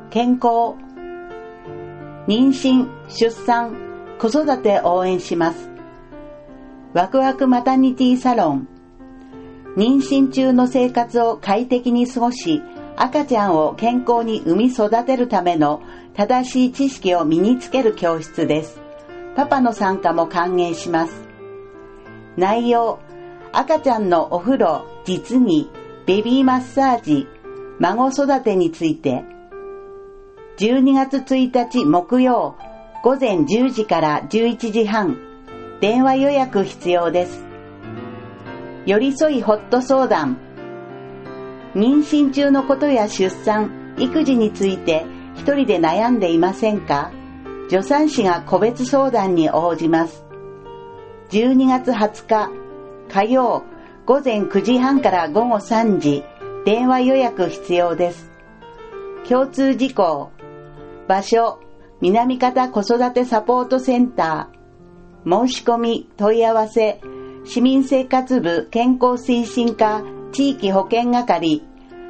健康、妊娠、出産、子育て応援します。ワクワクマタニティサロン。妊娠中の生活を快適に過ごし、赤ちゃんを健康に産み育てるための正しい知識を身につける教室です。パパの参加も歓迎します。内容、赤ちゃんのお風呂、実技、ベビーマッサージ、孫育てについて。12月1日木曜、午前10時から11時半、電話予約必要です。寄り添いホット相談。妊娠中のことや出産、育児について一人で悩んでいませんか？助産師が個別相談に応じます。12月20日、火曜、午前9時半から午後3時、電話予約必要です。共通事項。場所、南方子育てサポートセンター。申し込み、問い合わせ、市民生活部健康推進課地域保健係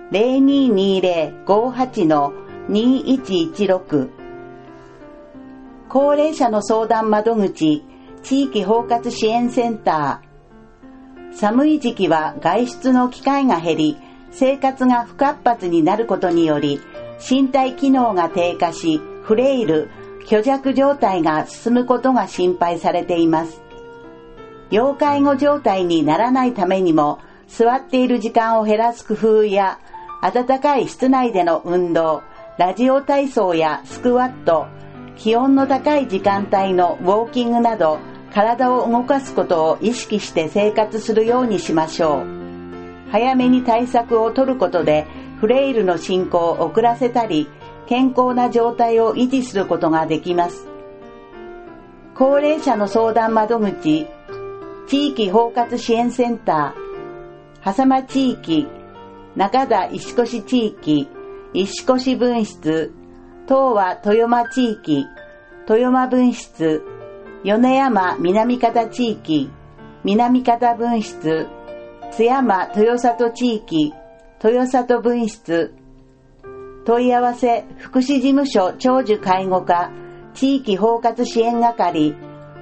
0220-58-2116。高齢者の相談窓口、地域包括支援センター。寒い時期は外出の機会が減り、生活が不活発になることにより、身体機能が低下し、フレイル、虚弱状態が進むことが心配されています。要介護状態にならないためにも、座っている時間を減らす工夫や、暖かい室内での運動、ラジオ体操やスクワット、気温の高い時間帯のウォーキングなど、体を動かすことを意識して生活するようにしましょう。早めに対策を取ることで、フレイルの進行を遅らせたり、健康な状態を維持することができます。高齢者の相談窓口、地域包括支援センター、狭間地域、中田石越地域、石越分室、東和豊間地域、豊間分室、米山南方地域、南方分室、津山豊里地域、豊里分室。問い合わせ福祉事務所長寿介護課地域包括支援係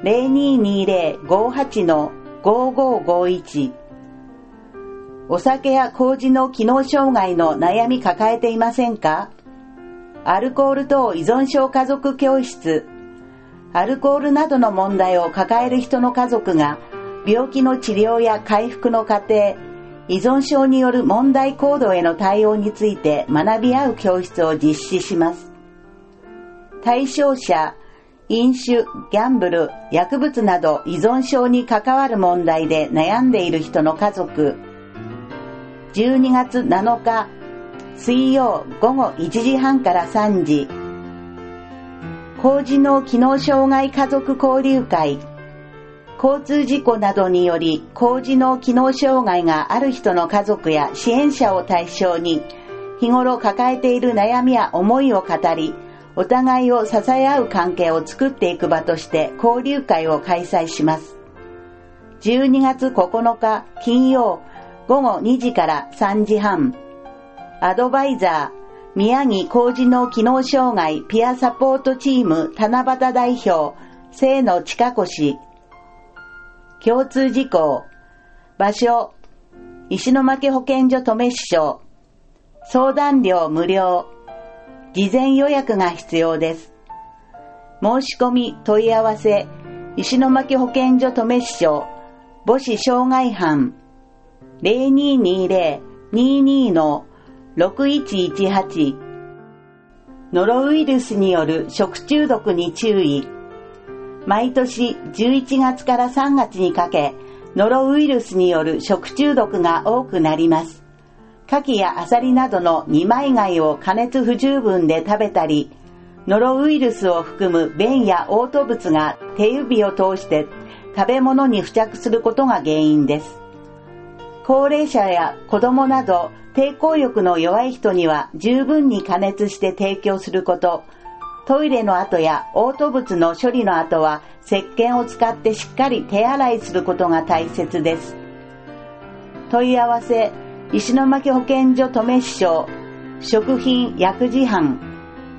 0220-58-5551。お酒や麹の機能障害の悩み抱えていませんか？アルコール等依存症家族教室。アルコールなどの問題を抱える人の家族が病気の治療や回復の過程、依存症による問題行動への対応について学び合う教室を実施します。対象者、飲酒、ギャンブル、薬物など依存症に関わる問題で悩んでいる人の家族。12月7日、水曜午後1時半から3時。高次脳機能障害家族交流会。交通事故などにより高次脳機能障害がある人の家族や支援者を対象に日頃抱えている悩みや思いを語り、お互いを支え合う関係を作っていく場として交流会を開催します。12月9日金曜午後2時から3時半。アドバイザー宮城高次脳機能障害ピアサポートチーム七夕代表清野千佳子氏。共通事項。場所、石巻保健所登米市所。相談料無料。事前予約が必要です。申し込み問い合わせ、石巻保健所登米市所、母子障害班、0220-22-6118。ノロウイルスによる食中毒に注意。毎年11月から3月にかけ、ノロウイルスによる食中毒が多くなります。牡蠣やアサリなどの二枚貝を加熱不十分で食べたり、ノロウイルスを含む便や嘔吐物が手指を通して食べ物に付着することが原因です。高齢者や子供など抵抗力の弱い人には十分に加熱して提供すること、トイレの後や嘔吐物の処理の後は石鹸を使ってしっかり手洗いすることが大切です。問い合わせ、石巻保健所登米市所食品薬事班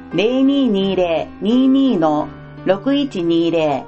0220-22-6120。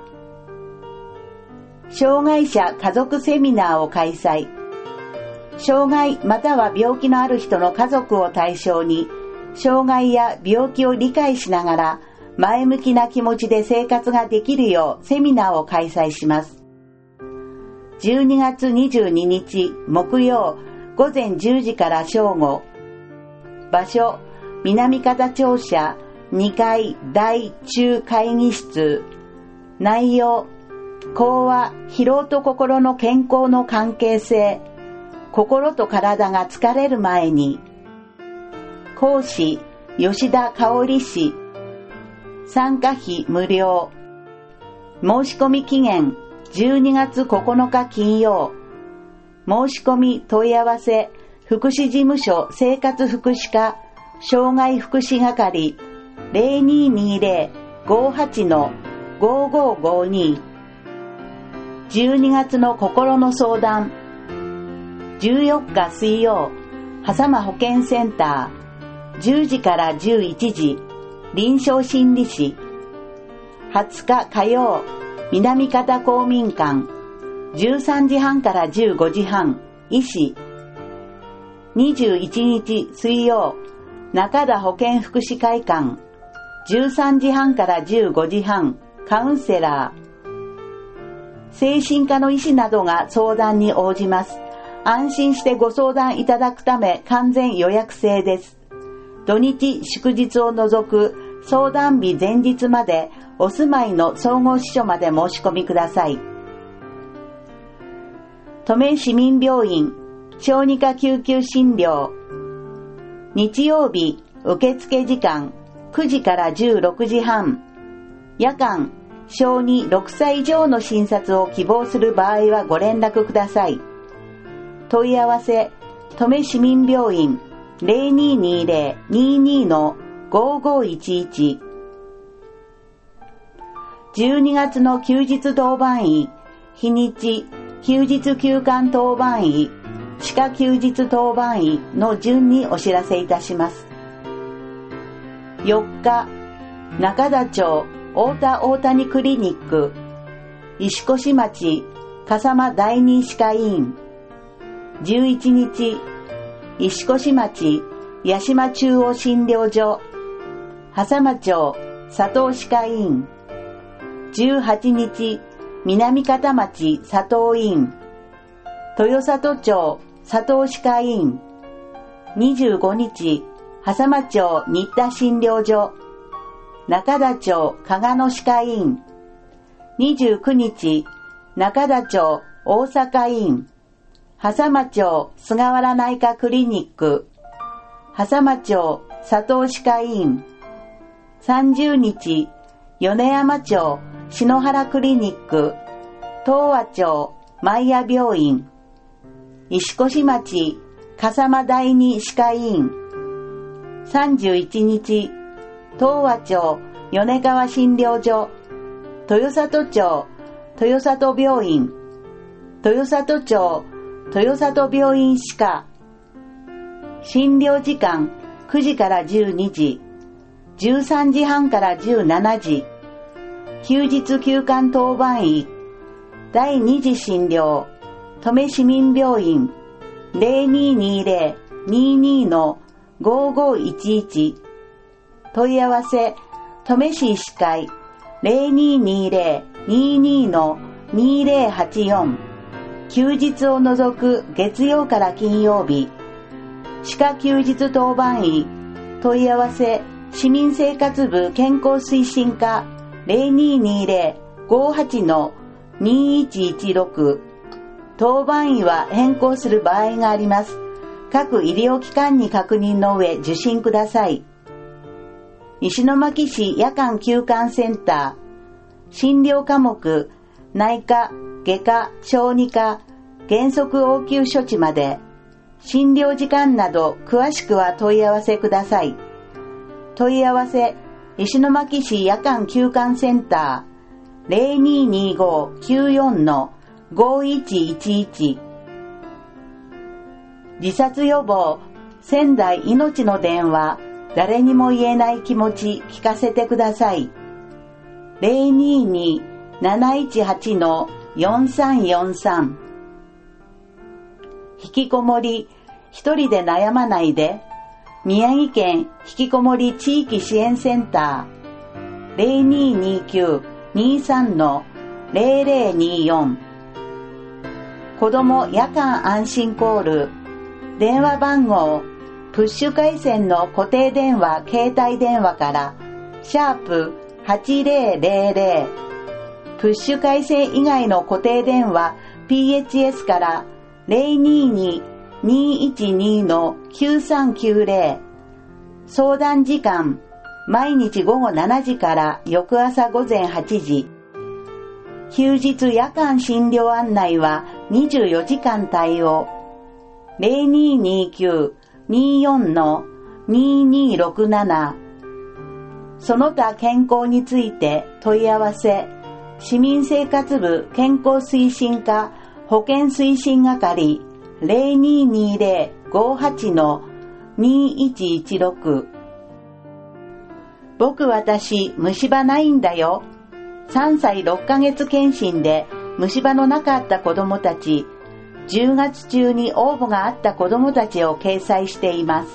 障害者家族セミナーを開催。障害または病気のある人の家族を対象に、障害や病気を理解しながら前向きな気持ちで生活ができるようセミナーを開催します。12月22日木曜午前10時から正午。場所、南方庁舎2階大中会議室。内容、講話、疲労と心の健康の関係性。心と体が疲れる前に。講師、吉田香織氏。参加費無料。申し込み期限、12月9日金曜。申し込み問い合わせ、福祉事務所生活福祉課、障害福祉係、0220-58-5552。12月の心の相談。14日水曜、狭間保健センター、10時から11時、臨床心理士。20日火曜、南方公民館、13時半から15時半、医師。21日水曜、中田保健福祉会館、13時半から15時半、カウンセラー。精神科の医師などが相談に応じます。安心してご相談いただくため完全予約制です。土日祝日を除く相談日前日までお住まいの総合支所まで申し込みください。登米市民病院小児科救急診療。日曜日受付時間9時から16時半。夜間小児6歳以上の診察を希望する場合はご連絡ください。問い合わせ、登米市民病院 0220-22-5511。12月の休日当番医、日にち、休日休館当番医、歯科休日当番医の順にお知らせいたします。4日、中田町大谷クリニック、石越町笠間第二歯科医院。11日、石越町八島中央診療所、狭間町佐藤歯科医院。18日、南方町佐藤医院、豊里町佐藤歯科医院。25日、狭間町新田診療所、中田町加賀野歯科医院。29日、中田町大阪医院、狭間町菅原内科クリニック、狭間町佐藤歯科医院。30日、米山町篠原クリニック、東和町前谷病院、石越町笠間第二歯科医院。31日、東和町米川診療所、豊里町豊里病院、豊里町豊里病院歯科。診療時間9時から12時、13時半から17時。休日休館当番医、第2次診療、登米市民病院 0220-22-5511。問い合わせ、登米市医師会 0220-22-2084。休日を除く月曜から金曜日。歯科休日当番医。問い合わせ、市民生活部健康推進課 0220-58-2116。当番医は変更する場合があります。各医療機関に確認の上受診ください。石巻市夜間休館センター。診療科目、内科、外科、小児科、原則応急処置まで。診療時間など詳しくは問い合わせください。問い合わせ、石巻市夜間休館センター 0225-94-5111。自殺予防、仙台命の電話誰にも言えない気持ち聞かせてください。022-718-4343。引きこもり、一人で悩まないで。宮城県引きこもり地域支援センター 0229-23-0024。子ども夜間安心コール。電話番号、プッシュ回線の固定電話携帯電話から#8000、プッシュ回線以外の固定電話 PHS から022-212-9390。相談時間、毎日午後7時から翌朝午前8時。休日夜間診療案内は24時間対応。0229-24-2267。その他健康について問い合わせ、市民生活部健康推進課保健推進係 0220-58-2116。私、虫歯ないんだよ。3歳6ヶ月検診で虫歯のなかった子どもたち、10月中に応募があった子どもたちを掲載しています。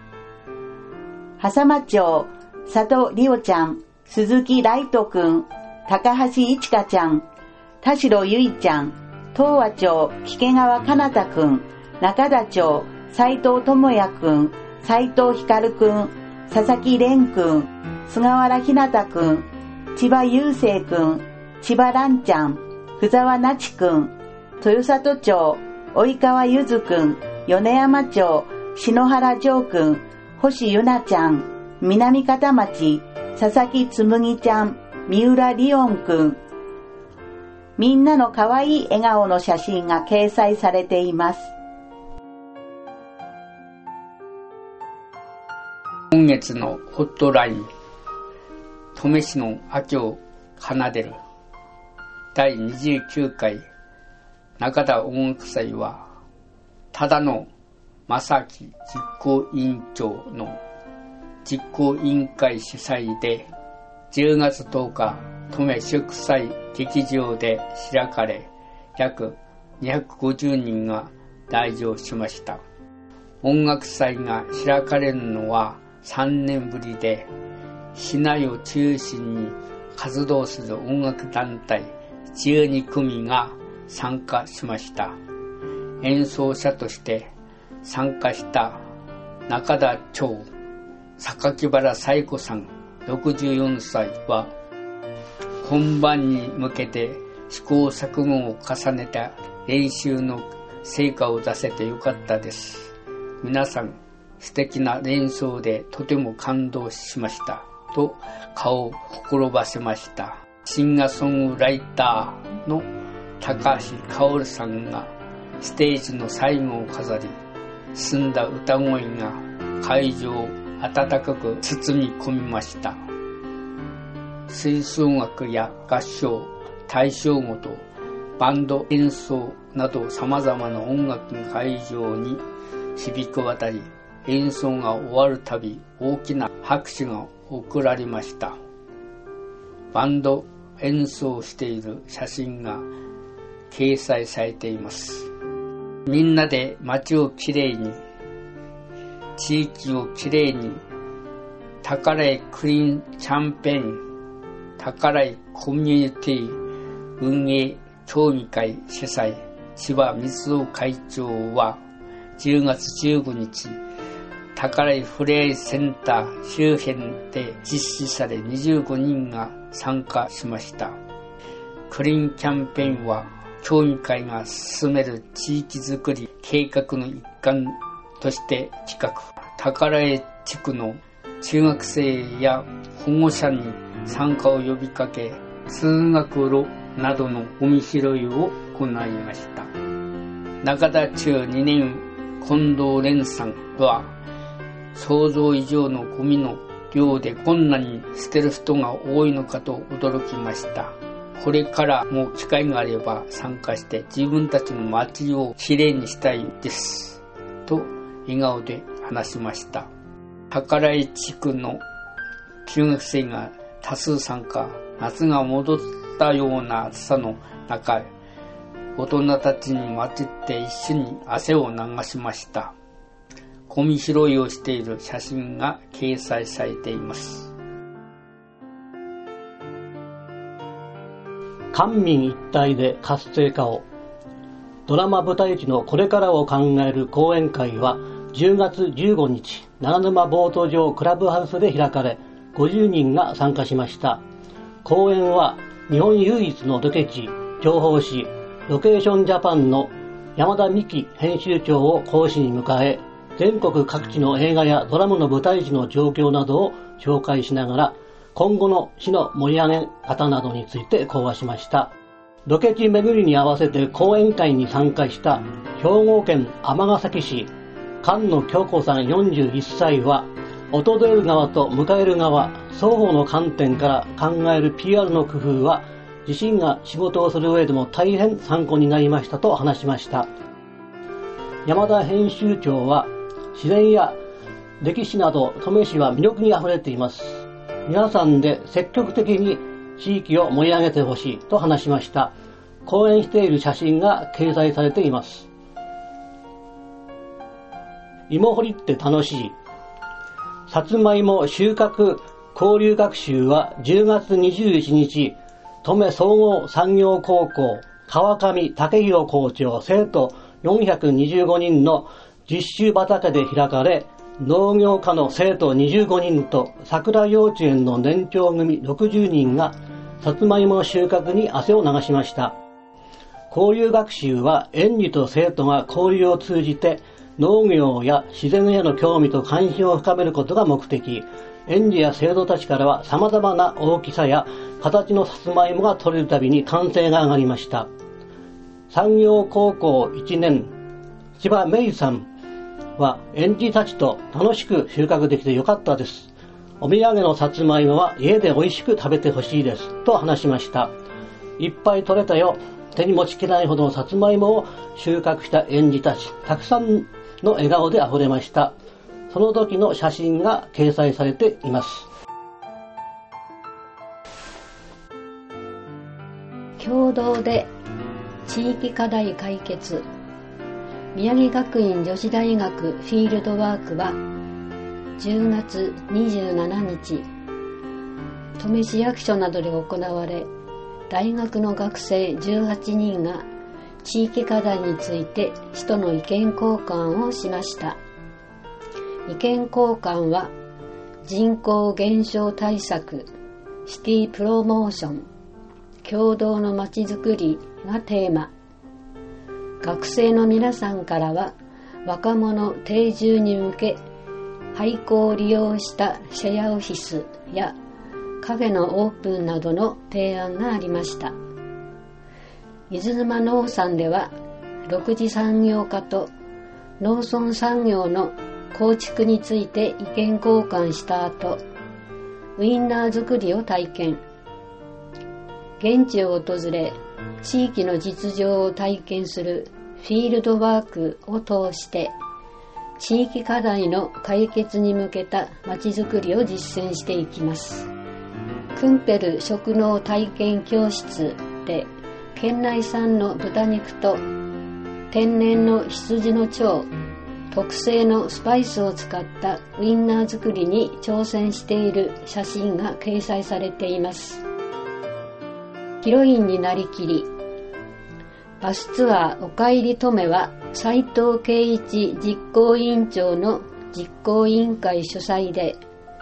笠間町、佐藤里央ちゃん、鈴木ライトくん、高橋いちかちゃん、田代ゆいちゃん、東和町、木川かなたくん、中田町、斉藤智也くん、斉藤ひかるくん、佐々木蓮くん、菅原ひなたくん、千葉雄生くん、千葉蘭ちゃん、ふざわなちくん、豊里町、及川ゆずくん、米山町、篠原城くん、星ゆなちゃん、南方町、佐々木つむぎちゃん、三浦リオンくん。みんなの可愛い笑顔の写真が掲載されています。 今月のホットライン、登米市の秋を奏でる第29回中田音楽祭は、忠野正明実行委員長の実行委員会主催で10月10日登米祝祭劇場で開かれ、約250人が来場しました。音楽祭が開かれるのは3年ぶりで、市内を中心に活動する音楽団体12組が参加しました。演奏者として参加した中田町榊原彩子さん64歳は、本番に向けて試行錯誤を重ねた練習の成果を出せてよかったです。皆さん素敵な演奏でとても感動しましたと顔をほころばせました。シンガーソングライターの高橋薫さんがステージの最後を飾り、澄んだ歌声が会場を温かく包み込みました。吹奏楽や合唱、大正ごと、バンド演奏など様々な音楽が会場に響き渡り、演奏が終わるたび大きな拍手が送られました。バンド演奏している写真が掲載されています。みんなで街をきれいに、地域をきれいに、宝井クリーンキャンペーン、宝井コミュニティ運営協議会主催、千葉光雄会長は10月15日、宝井ふれあいセンター周辺で実施され25人が参加しました。クリーンキャンペーンは協議会が進める地域づくり計画の一環として企画、宝井地区の中学生や保護者に参加を呼びかけ、通学路などのゴミ拾いを行いました。中田中2年近藤蓮さんは、想像以上のゴミの量でこんなに捨てる人が多いのかと驚きました。これからも機会があれば参加して自分たちの街をきれいにしたいですと笑顔で話しました。 宝井地区の中学生が多数参加。夏が戻ったような暑さの中、大人たちに混じって一緒に汗を流しました。ゴミ拾いをしている写真が掲載されています。 官民一体で活性化を。ドラマ舞台地のこれからを考える講演会は10月15日、長沼ボート場クラブハウスで開かれ、50人が参加しました。講演は日本唯一のロケ地、情報誌、ロケーションジャパンの山田美希編集長を講師に迎え、全国各地の映画やドラマの舞台地の状況などを紹介しながら、今後の市の盛り上げ方などについて講話しました。ロケ地巡りに合わせて講演会に参加した兵庫県尼崎市、菅野京子さん41歳は、訪れる側と迎える側、双方の観点から考える PR の工夫は、自身が仕事をする上でも大変参考になりましたと話しました。山田編集長は、自然や歴史など登米市は魅力にあふれています。皆さんで積極的に地域を盛り上げてほしいと話しました。講演している写真が掲載されています。芋掘りって楽しい。さつまいも収穫交流学習は10月21日、登米総合産業高校川上武弘校長生徒425人の実習畑で開かれ、農業科の生徒25人と桜幼稚園の年長組60人がさつまいもの収穫に汗を流しました。交流学習は園児と生徒が交流を通じて農業や自然への興味と関心を深めることが目的。園児や生徒たちからは様々な大きさや形のさつまいもが取れるたびに歓声が上がりました。産業高校1年、千葉芽衣さんは園児たちと楽しく収穫できてよかったです。お土産のさつまいもは家で美味しく食べてほしいですと話しました。いっぱい取れたよ。手に持ちきれないほどのさつまいもを収穫した園児たち、たくさんの笑顔であふれました。その時の写真が掲載されています。 共同で地域課題解決。宮城学院女子大学フィールドワークは10月27日、登米市役所などで行われ、大学の学生18人が地域課題について市との意見交換をしました。意見交換は人口減少対策、シティプロモーション、共同のまちづくりがテーマ。学生の皆さんからは若者定住に向け廃校を利用したシェアオフィスやカフェのオープンなどの提案がありました。伊豆沼農産では6次産業化と農村産業の構築について意見交換した後、ウインナー作りを体験。現地を訪れ、地域の実情を体験するフィールドワークを通して、地域課題の解決に向けたまちづくりを実践していきます。クンペル食農体験教室で、県内産の豚肉と天然の羊の腸、特製のスパイスを使ったウインナー作りに挑戦している写真が掲載されています。ヒロインになりきり、バスツアーおかえり登米は斉藤圭一実行委員長の実行委員会主催で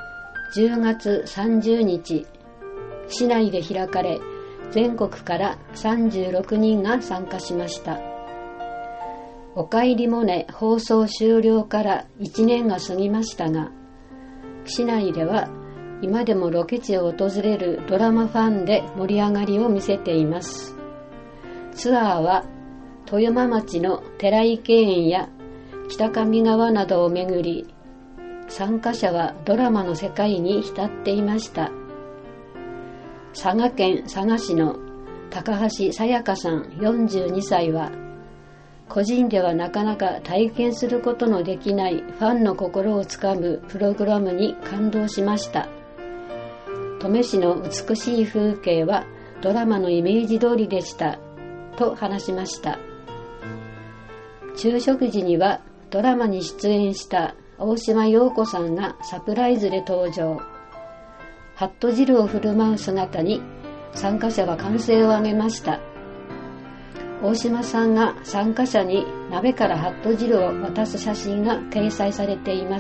10月30日、市内で開かれ、全国から36人が参加しました。おかえりモネ放送終了から1年が過ぎましたが、市内では今でもロケ地を訪れるドラマファンで盛り上がりを見せています。ツアーは富山町の寺池園や北上川などを巡り、参加者はドラマの世界に浸っていました。佐賀県佐賀市の高橋さやかさん42歳は、 個人ではなかなか体験することのできないファンの心をつかむプログラムに感動しました。登米市の美しい風景はドラマのイメージ通りでしたと話しました。昼食時にはドラマに出演した大島陽子さんがサプライズで登場。ハット汁を振る舞う姿に参加者は歓声を上げました。大島さんが参加者に鍋からハット汁を渡す写真が掲載されています。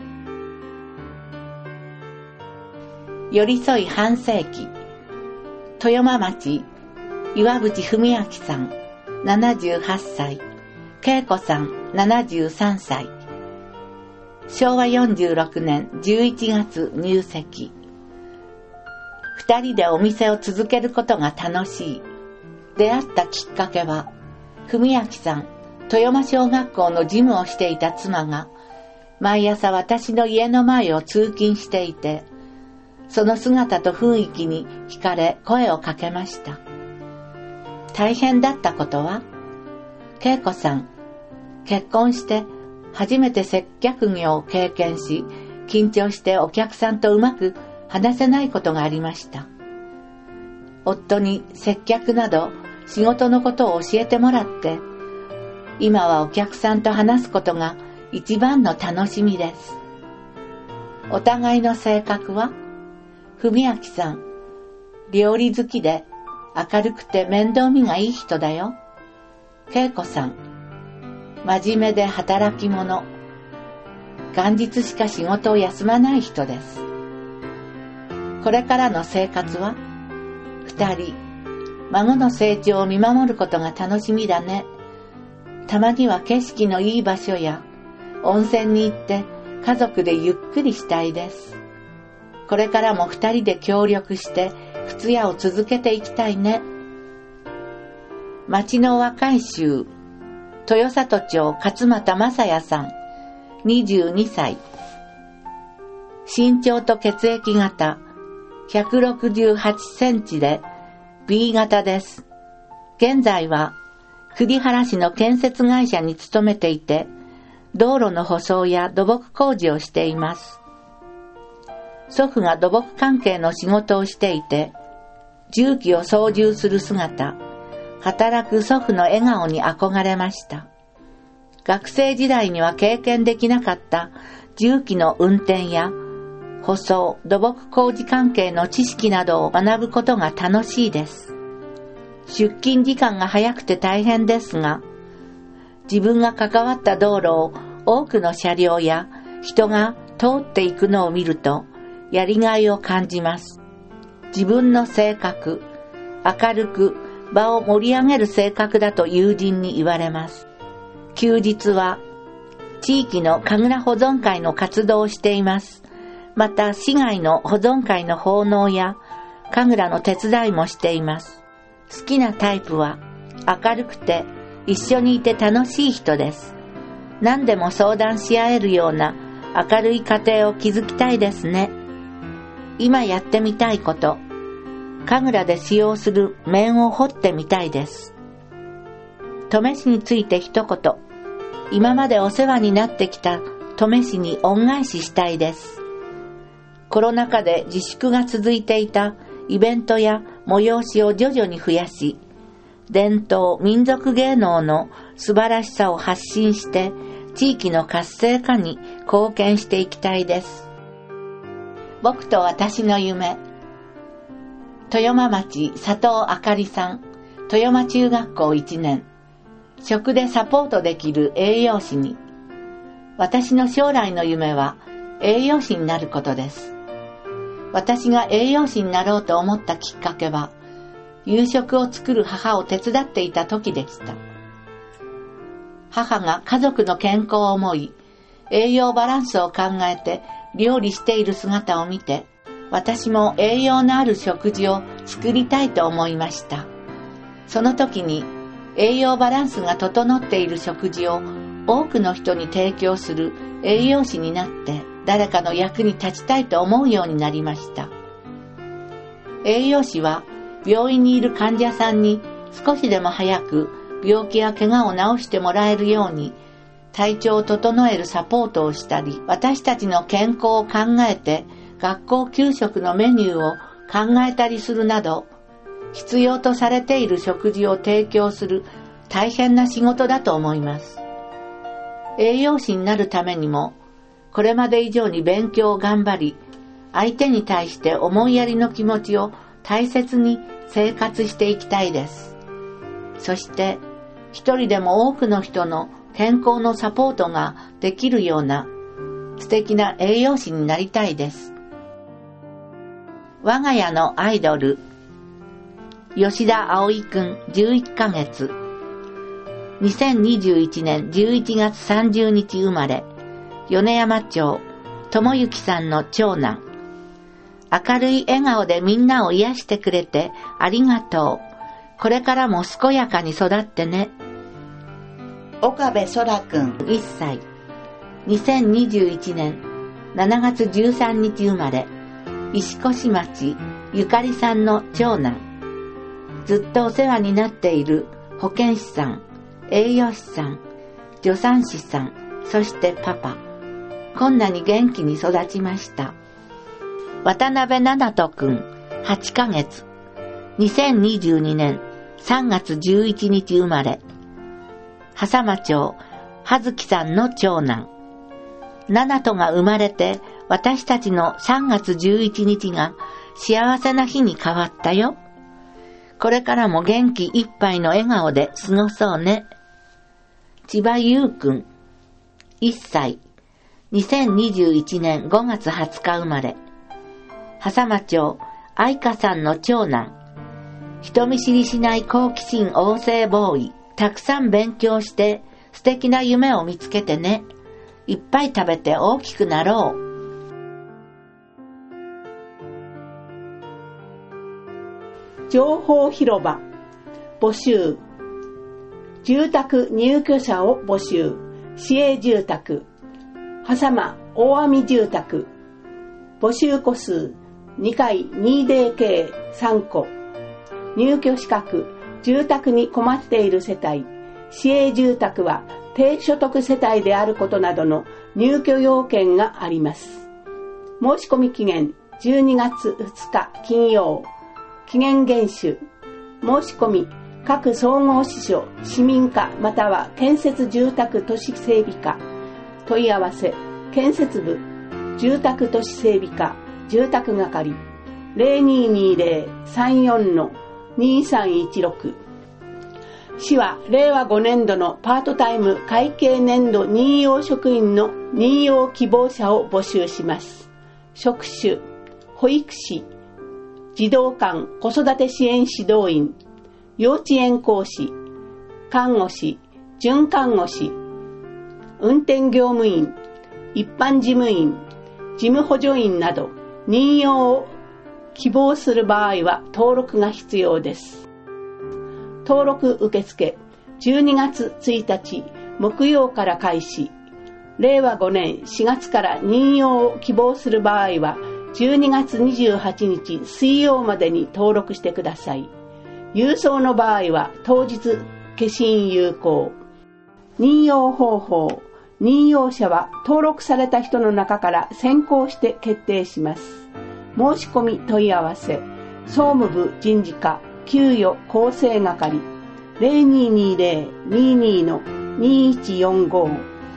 寄り添い半世紀、豊間町岩渕文明さん78歳、恵子さん73歳。昭和46年11月入籍。二人でお店を続けることが楽しい。出会ったきっかけは、文明さん、豊間小学校の事務をしていた妻が、毎朝私の家の前を通勤していて、その姿と雰囲気に惹かれ声をかけました。大変だったことは、恵子さん、結婚して初めて接客業を経験し、緊張してお客さんとうまく話せないことがありました。夫に接客など仕事のことを教えてもらって、今はお客さんと話すことが一番の楽しみです。お互いの性格は、文明さん、料理好きで明るくて面倒見がいい人だよ。恵子さん、真面目で働き者。元日しか仕事を休まない人です。これからの生活は、二人、孫の成長を見守ることが楽しみだね。たまには景色のいい場所や温泉に行って家族でゆっくりしたいです。これからも二人で協力して靴屋を続けていきたいね。町の若い衆、豊里町勝俣正也さん、22歳。身長と血液型、168センチで B 型です。現在は栗原市の建設会社に勤めていて、道路の舗装や土木工事をしています。祖父が土木関係の仕事をしていて、重機を操縦する姿、働く祖父の笑顔に憧れました。学生時代には経験できなかった重機の運転や舗装、土木工事関係の知識などを学ぶことが楽しいです。出勤時間が早くて大変ですが、自分が関わった道路を多くの車両や人が通っていくのを見ると、やりがいを感じます。自分の性格、明るく場を盛り上げる性格だと友人に言われます。休日は地域の神楽保存会の活動をしています。また市外の保存会の奉納や神楽の手伝いもしています。好きなタイプは明るくて一緒にいて楽しい人です。何でも相談し合えるような明るい家庭を築きたいですね。今やってみたいこと、神楽で使用する面を彫ってみたいです。登米市について一言、今までお世話になってきた登米市に恩返ししたいです。コロナ禍で自粛が続いていたイベントや催しを徐々に増やし、伝統民族芸能の素晴らしさを発信して地域の活性化に貢献していきたいです。僕と私の夢。豊間町佐藤あかりさん、豊間中学校1年。食でサポートできる栄養士に。私の将来の夢は栄養士になることです。私が栄養士になろうと思ったきっかけは、夕食を作る母を手伝っていた時でした。母が家族の健康を思い、栄養バランスを考えて料理している姿を見て、私も栄養のある食事を作りたいと思いました。その時に栄養バランスが整っている食事を多くの人に提供する栄養士になって誰かの役に立ちたいと思うようになりました。栄養士は病院にいる患者さんに少しでも早く病気や怪我を治してもらえるように体調を整えるサポートをしたり、私たちの健康を考えて学校給食のメニューを考えたりするなど、必要とされている食事を提供する大変な仕事だと思います。栄養士になるためにも、これまで以上に勉強を頑張り、相手に対して思いやりの気持ちを大切に生活していきたいです。そして、一人でも多くの人の健康のサポートができるような素敵な栄養士になりたいです。我が家のアイドル、吉田葵くん11ヶ月。2021年11月30日生まれ、米山町、智之さんの長男。明るい笑顔でみんなを癒してくれてありがとう。これからも健やかに育ってね。 岡部空くん 1歳。2021年7月13日生まれ、石越町、ゆかりさんの長男。ずっとお世話になっている保健師さん、栄養士さん、助産師さん、そしてパパ。こんなに元気に育ちました。渡辺七斗くん、8ヶ月。2022年3月11日生まれ。狭間町、葉月さんの長男。七斗が生まれて、私たちの3月11日が幸せな日に変わったよ。これからも元気いっぱいの笑顔で過ごそうね。千葉優くん、1歳。2021年5月20日生まれ。狭間町、愛花さんの長男。人見知りしない好奇心旺盛ボーイ。たくさん勉強して素敵な夢を見つけてね。いっぱい食べて大きくなろう。 情報広場募集。住宅入居者を募集。市営住宅狭間大網住宅。募集戸数2階 2DK3 戸。入居資格住宅に困っている世帯。市営住宅は低所得世帯であることなどの入居要件があります。申し込み期限12月2日金曜。期限厳守。申し込み各総合支所、市民課または建設住宅都市整備課。問い合わせ建設部住宅都市整備課住宅係 0220-34-2316。市は令和5年度のパートタイム会計年度任用職員の任用希望者を募集します。職種保育士、児童館子育て支援指導員、幼稚園講師、看護師、准看護師、運転業務員、一般事務員、事務補助員など任用を希望する場合は登録が必要です。登録受付12月1日木曜から開始。令和5年4月から任用を希望する場合は12月28日水曜までに登録してください。郵送の場合は当日消印有効。任用方法。任用者は登録された人の中から選考して決定します。申し込み問い合わせ総務部人事課給与構成係 0220-22-2145。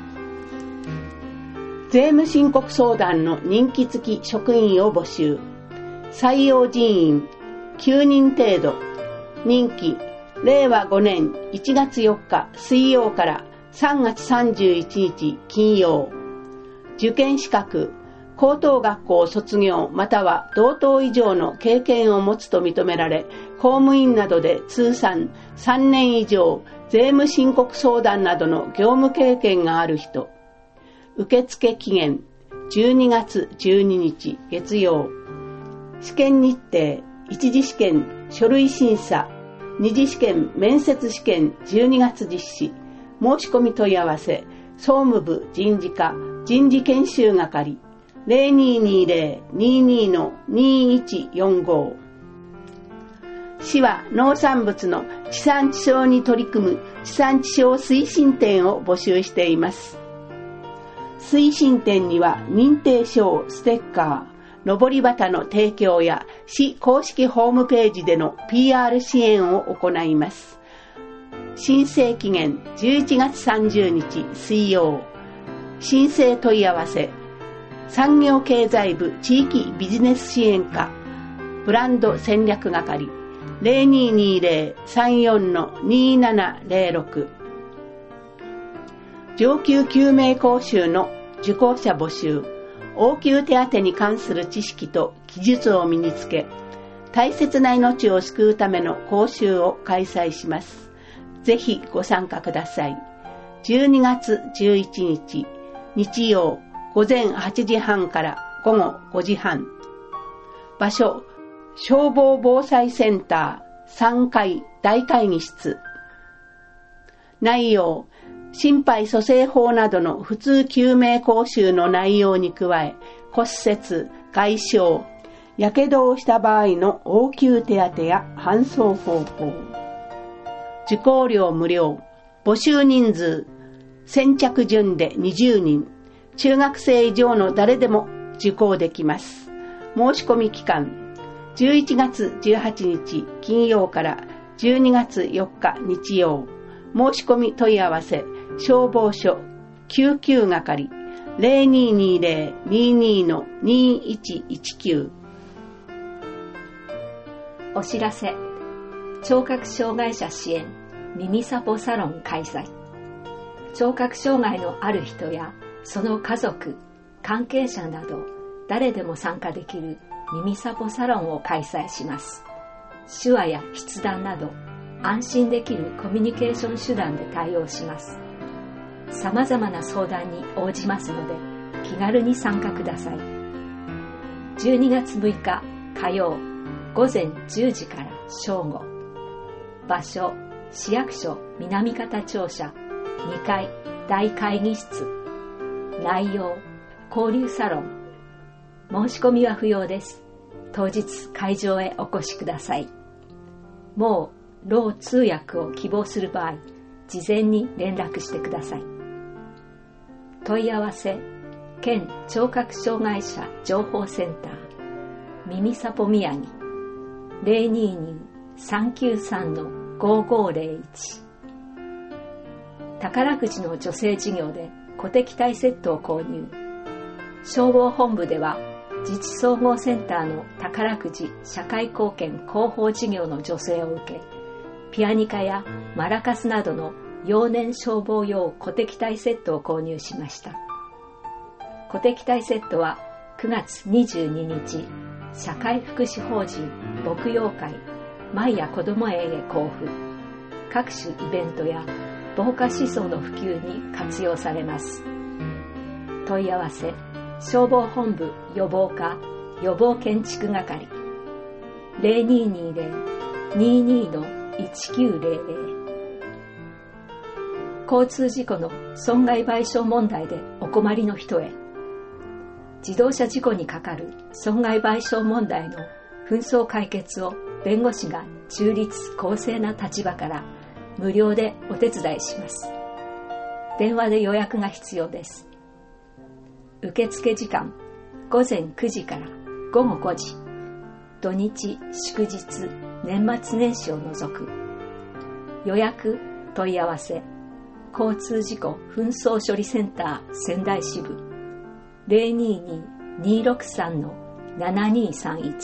税務申告相談の任期付き職員を募集。採用人員9人程度。任期令和5年1月4日水曜から3月31日金曜。受験資格高等学校卒業または同等以上の経験を持つと認められ、公務員などで通算3年以上税務申告相談などの業務経験がある人。受付期限12月12日月曜。試験日程一次試験書類審査二次試験面接試験12月実施。申し込み問い合わせ総務部人事課人事研修係 0220-22-2145。 市は農産物の地産地消に取り組む地産地消推進展を募集しています。推進展には認定証、ステッカー、上り旗の提供や市公式ホームページでの PR 支援を行います。申請期限11月30日水曜。申請問い合わせ産業経済部地域ビジネス支援課ブランド戦略係 0220-34-2706 上級救命講習の受講者募集。応急手当に関する知識と技術を身につけ、大切な命を救うための講習を開催します。ぜひご参加ください。12月11日日曜午前8時半から午後5時半。場所、消防防災センター3階大会議室。内容、心肺蘇生法などの普通救命講習の内容に加え、骨折、外傷、やけどをした場合の応急手当や搬送方法。受講料無料。募集人数、先着順で20人。中学生以上の誰でも受講できます。申し込み期間、11月18日金曜から12月4日日曜。申し込み問い合わせ、消防署救急係 0220-22-2119。 お知らせ。聴覚障害者支援耳サポサロン開催。聴覚障害のある人やその家族、関係者など誰でも参加できる耳サポサロンを開催します。手話や筆談など安心できるコミュニケーション手段で対応します。さまざまな相談に応じますので気軽に参加ください。12月6日火曜午前10時から正午。場所、市役所南方庁舎2階大会議室。内容、交流サロン。申し込みは不要です。当日会場へお越しください。もうろう通訳を希望する場合、事前に連絡してください。問い合わせ、県聴覚障害者情報センター耳サポ宮城 022-393-5501。 宝くじの助成事業で鼓笛隊セットを購入。消防本部では自治総合センターの宝くじ社会貢献広報事業の助成を受け、ピアニカやマラカスなどの幼年消防用鼓笛隊セットを購入しました。鼓笛隊セットは9月22日、社会福祉法人牧羊会舞や子ども園へ交付。各種イベントや防火思想の普及に活用されます。問い合わせ、消防本部予防課予防建築係 0220-22-1900。 交通事故の損害賠償問題でお困りの人へ。自動車事故にかかる損害賠償問題の紛争解決を弁護士が中立公正な立場から無料でお手伝いします。電話で予約が必要です。受付時間午前9時から午後5時。土日、祝日、年末年始を除く。予約、問い合わせ、交通事故紛争処理センター仙台支部 022-263-7231。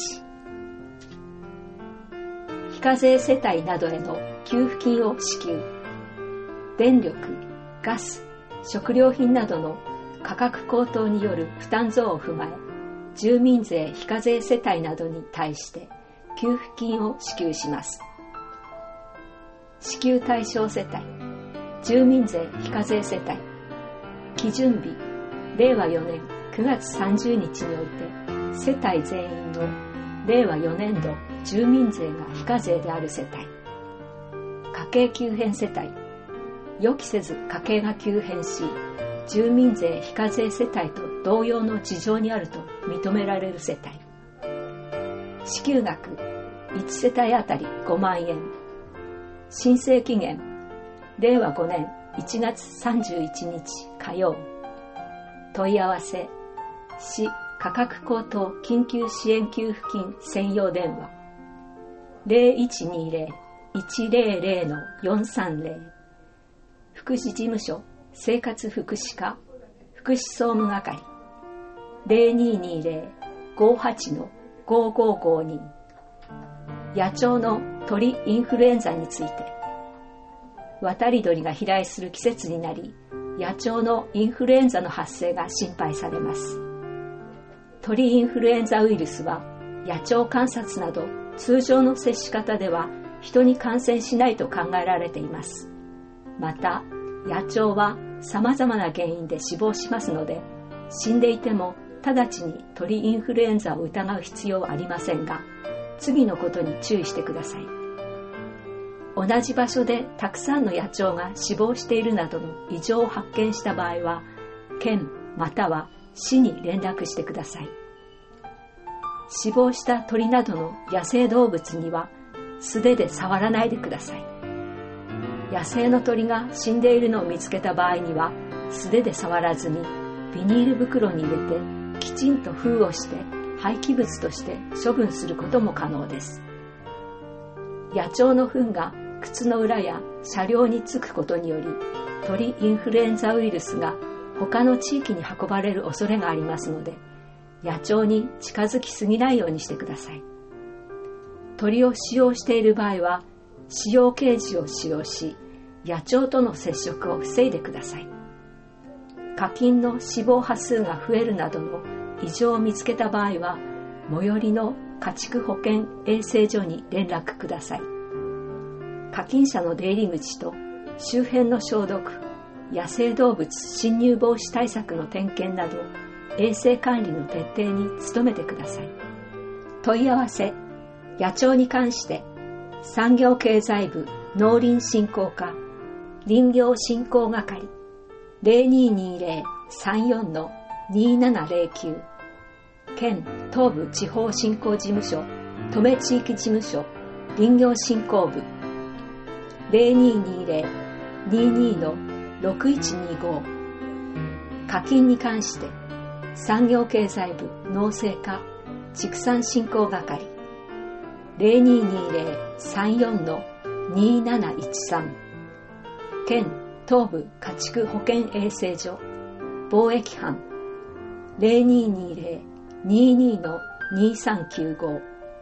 非課税世帯などへの給付金を支給。電力、ガス、食料品などの価格高騰による負担増を踏まえ、住民税非課税世帯などに対して給付金を支給します。支給対象世帯、住民税非課税世帯、基準日、令和4年9月30日において、世帯全員の令和4年度住民税が非課税である世帯、家計急変世帯、予期せず家計が急変し、住民税非課税世帯と同様の事情にあると認められる世帯。支給額 1世帯あたり5万円。申請期限令和5年1月31日火曜。問い合わせ市価格高騰緊急支援給付金専用電話 0120-100-430 福祉事務所生活福祉課福祉総務係 0220-58-5552 野鳥の鳥インフルエンザについて。渡り鳥が飛来する季節になり、野鳥のインフルエンザの発生が心配されます。鳥インフルエンザウイルスは野鳥観察など通常の接し方では人に感染しないと考えられています。また野鳥は様々な原因で死亡しますので、死んでいても直ちに鳥インフルエンザを疑う必要はありませんが、次のことに注意してください。同じ場所でたくさんの野鳥が死亡しているなどの異常を発見した場合は、県または市に連絡してください。死亡した鳥などの野生動物には素手で触らないでください。野生の鳥が死んでいるのを見つけた場合には、素手で触らずにビニール袋に入れてきちんと封をして廃棄物として処分することも可能です。野鳥の糞が靴の裏や車両につくことにより、鳥インフルエンザウイルスが他の地域に運ばれる恐れがありますので、野鳥に近づきすぎないようにしてください。鳥を使用している場合は、使用ケージを使用し、野鳥との接触を防いでください。家禽の死亡波数が増えるなどの異常を見つけた場合は、最寄りの家畜保健衛生所に連絡ください。家禽舎の出入り口と周辺の消毒、野生動物侵入防止対策の点検など、衛生管理の徹底に努めてください。問い合わせ、野鳥に関して産業経済部農林振興課林業振興係 0220-34-2709 県東部地方振興事務所登米地域事務所林業振興部 0220-22-6125 家禽に関して産業経済部農政課畜産振興係 0220-34-2713 県東部家畜保健衛生所貿易班 0220-22-2395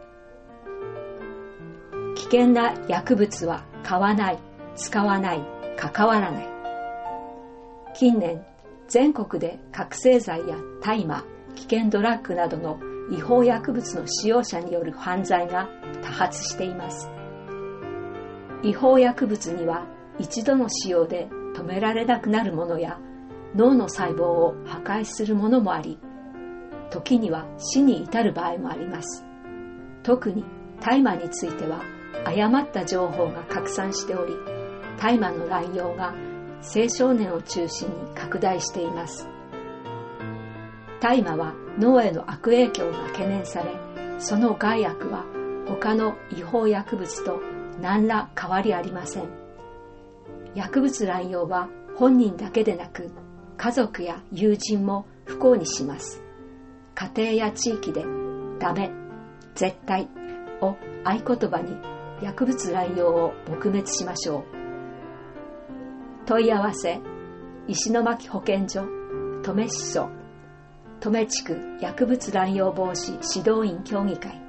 危険な薬物は買わない、使わない、関わらない。近年、全国で覚醒剤や大麻、危険ドラッグなどの違法薬物の使用者による犯罪が多発しています。違法薬物には一度の使用で止められなくなるものや脳の細胞を破壊するものもあり、時には死に至る場合もあります。特に大麻については誤った情報が拡散しており、大麻の乱用が青少年を中心に拡大しています。大麻は脳への悪影響が懸念され、その害悪は他の違法薬物と何ら変わりありません。薬物乱用は本人だけでなく、家族や友人も不幸にします。家庭や地域でダメ、絶対を合言葉に薬物乱用を撲滅しましょう。問い合わせ、石巻保健所、登米支所、登米地区薬物乱用防止指導員協議会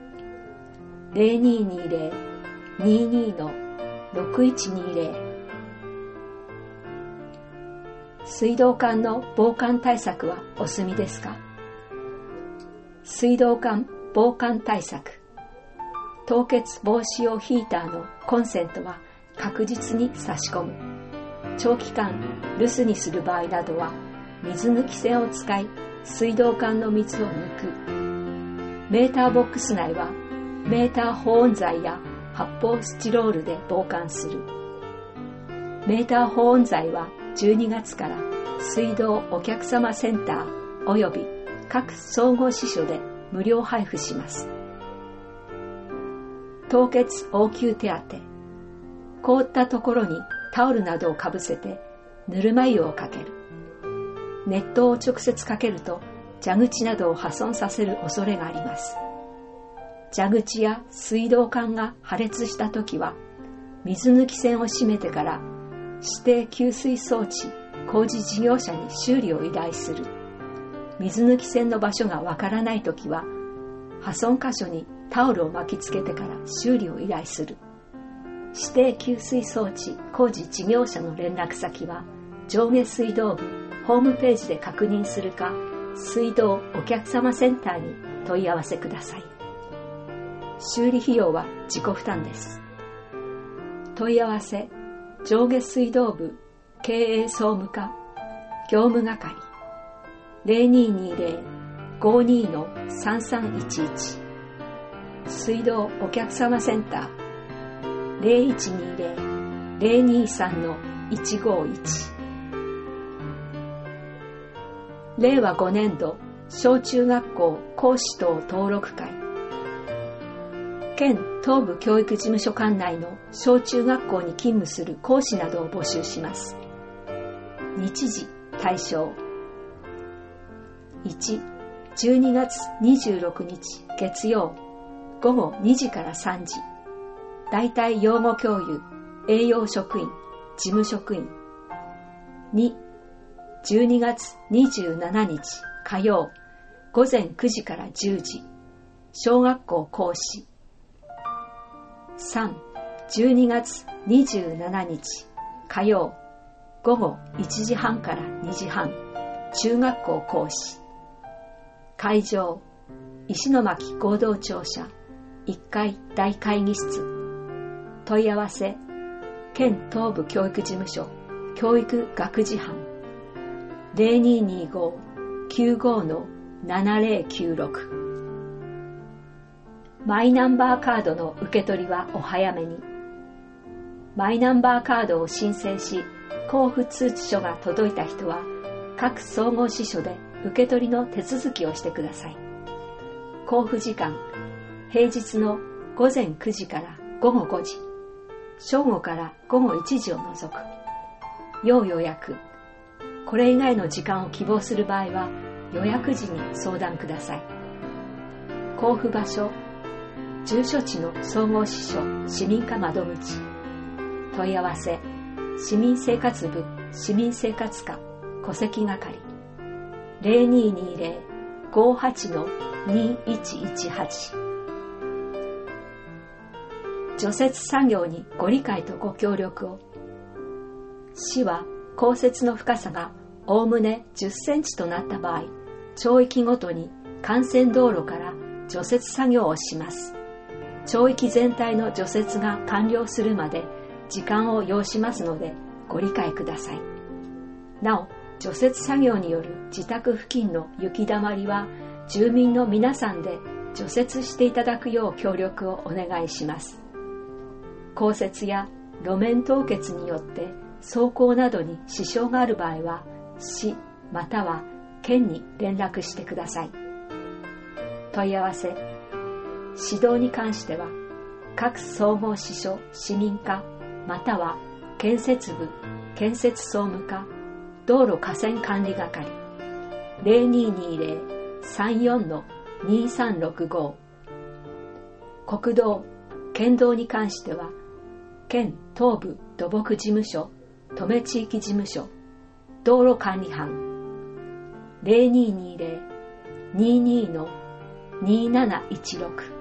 0220-22-6120 水道管の防寒対策はお済みですか？水道管防寒対策、凍結防止用ヒーターのコンセントは確実に差し込む。長期間留守にする場合などは水抜き栓を使い、水道管の水を抜く。メーターボックス内はメーター保温材や発泡スチロールで防寒する。メーター保温材は12月から水道お客様センターおよび各総合支所で無料配布します。 凍結応急手当、凍ったところにタオルなどをかぶせてぬるま湯をかける。熱湯を直接かけると蛇口などを破損させる恐れがあります。蛇口や水道管が破裂したときは、水抜き栓を閉めてから指定給水装置工事事業者に修理を依頼する。水抜き栓の場所がわからないときは、破損箇所にタオルを巻きつけてから修理を依頼する。指定給水装置工事事業者の連絡先は、上下水道部ホームページで確認するか、水道お客様センターに問い合わせください。修理費用は自己負担です。問い合わせ、上下水道部経営総務課業務係 0220-52-3311 水道お客様センター 0120-023-151 令和5年度小中学校講師等登録会、県東部教育事務所管内の小中学校に勤務する講師などを募集します。日時対象1、12月26日月曜午後2時から3時、代替養護教諭栄養職員事務職員。2、12月27日火曜午前9時から10時、小学校講師。3、12月27日火曜午後1時半から2時半、中学校講師。会場、石巻合同庁舎1階大会議室。問い合わせ、県東部教育事務所教育学次班 0225-95-7096。マイナンバーカードの受け取りはお早めに。マイナンバーカードを申請し、交付通知書が届いた人は、各総合支所で受け取りの手続きをしてください。交付時間、平日の午前9時から午後5時、正午から午後1時を除く。要予約。これ以外の時間を希望する場合は、予約時に相談ください。交付場所、住所地の総合支所市民課窓口。問い合わせ、市民生活部市民生活課戸籍係 0220-58-2118。除雪作業にご理解とご協力を。市は降雪の深さがおおむね10センチとなった場合、町域ごとに幹線道路から除雪作業をします。町域全体の除雪が完了するまで時間を要しますのでご理解ください。なお、除雪作業による自宅付近の雪だまりは住民の皆さんで除雪していただくよう協力をお願いします。降雪や路面凍結によって走行などに支障がある場合は市または県に連絡してください。問い合わせ、指導に関しては各総合支所市民課または建設部建設総務課道路河川管理係 0220-34-2365。 国道県道に関しては県東部土木事務所登米地域事務所道路管理班 0220-22-2716。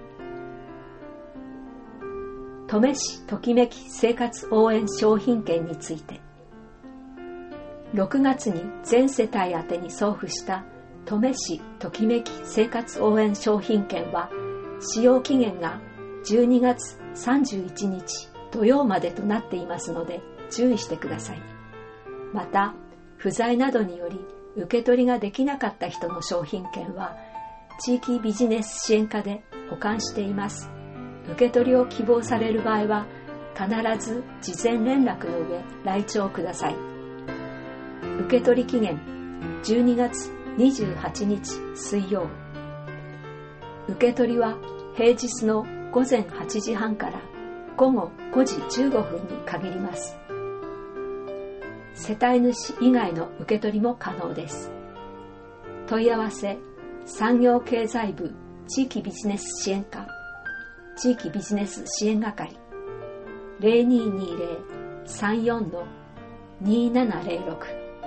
登米市ときめき生活応援商品券について、6月に全世帯宛てに送付した登米市ときめき生活応援商品券は使用期限が12月31日土曜までとなっていますので注意してください。また、不在などにより受け取りができなかった人の商品券は地域ビジネス支援課で保管しています。受け取りを希望される場合は必ず事前連絡の上来庁ください。受け取り期限12月28日水曜。受け取りは平日の午前8時半から午後5時15分に限ります。世帯主以外の受け取りも可能です。問い合わせ産業経済部地域ビジネス支援課地域ビジネス支援係 0220-34-2706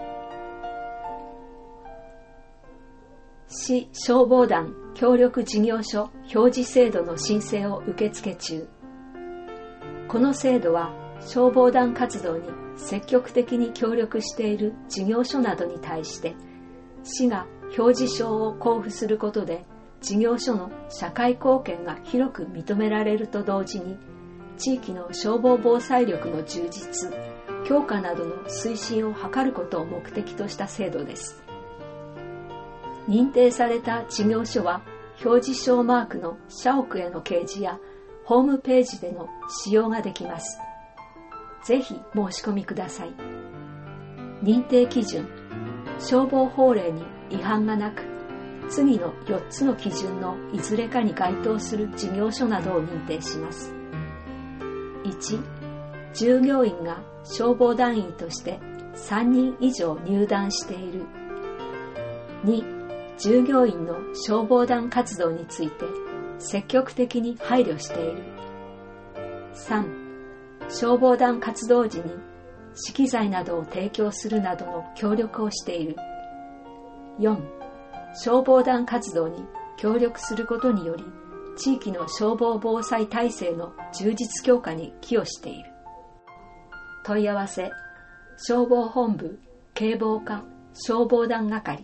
市消防団協力事業所表示制度の申請を受付中。この制度は消防団活動に積極的に協力している事業所などに対して市が表示証を交付することで事業所の社会貢献が広く認められると同時に地域の消防防災力の充実、強化などの推進を図ることを目的とした制度です。認定された事業所は表示証マークの社屋への掲示やホームページでの使用ができます。ぜひ申し込みください。認定基準、消防法令に違反がなく、次の4つの基準のいずれかに該当する事業所などを認定します。1、従業員が消防団員として3人以上入団している。2、従業員の消防団活動について積極的に配慮している。3、消防団活動時に資機材などを提供するなどの協力をしている。4、消防団活動に協力することにより地域の消防防災体制の充実強化に寄与している。問い合わせ消防本部警防課消防団係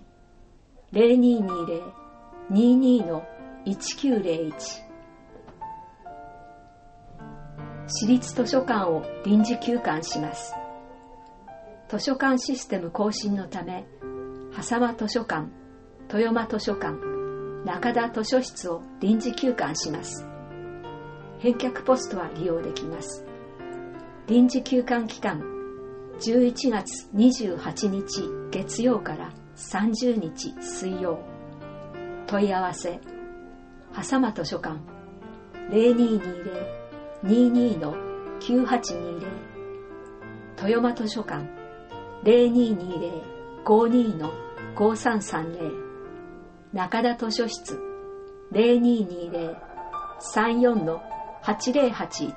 0220-22-1901 市立図書館を臨時休館します。図書館システム更新のため狭間図書館、豊間図書館、中田図書室を臨時休館します。返却ポストは利用できます。臨時休館期間11月28日月曜から30日水曜。問い合わせ狭間図書館 0220-22-9820 豊間図書館 0220-52-5330 中田図書室 0220-34-8081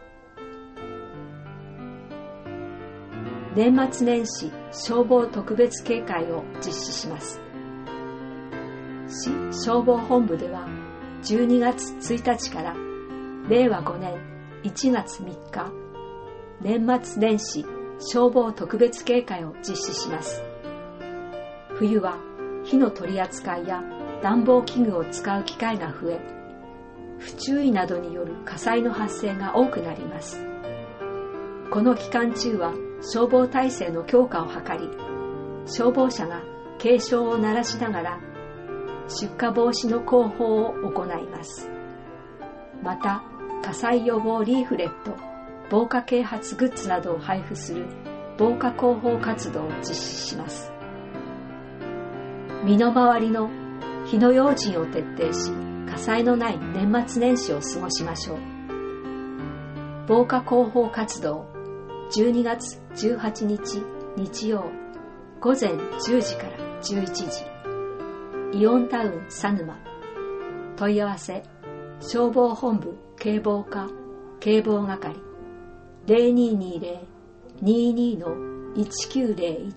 年末年始消防特別警戒を実施します。市消防本部では12月1日から令和5年1月3日年末年始消防特別警戒を実施します。冬は火の取り扱いや暖房器具を使う機会が増え、不注意などによる火災の発生が多くなります。この期間中は消防体制の強化を図り、消防車が警鐘を鳴らしながら出火防止の広報を行います。また、火災予防リーフレット、防火啓発グッズなどを配布する防火広報活動を実施します。身の回りの火の用心を徹底し、火災のない年末年始を過ごしましょう。防火広報活動12月18日日曜午前10時から11時イオンタウン佐沼。問い合わせ消防本部警防課警防係 0220-22-1901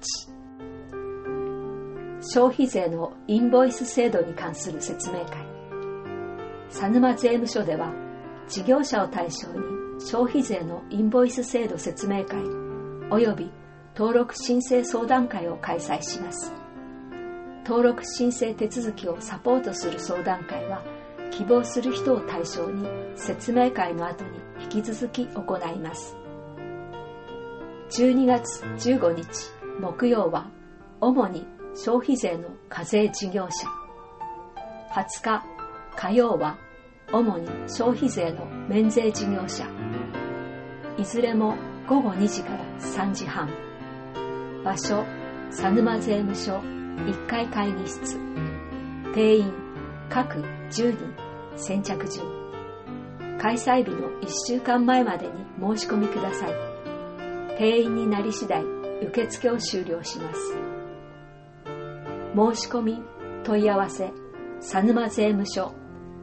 消費税のインボイス制度に関する説明会。佐沼税務署では事業者を対象に消費税のインボイス制度説明会および登録申請相談会を開催します。登録申請手続きをサポートする相談会は希望する人を対象に説明会の後に引き続き行います。12月15日木曜は主に消費税の課税事業者、20日火曜は主に消費税の免税事業者、いずれも午後2時から3時半。場所佐沼税務署1階会議室。定員各10人。先着順。 開催日の1週間前までに申し込みください。定員になり次第、受付を終了します。申し込み、問い合わせ、佐沼税務署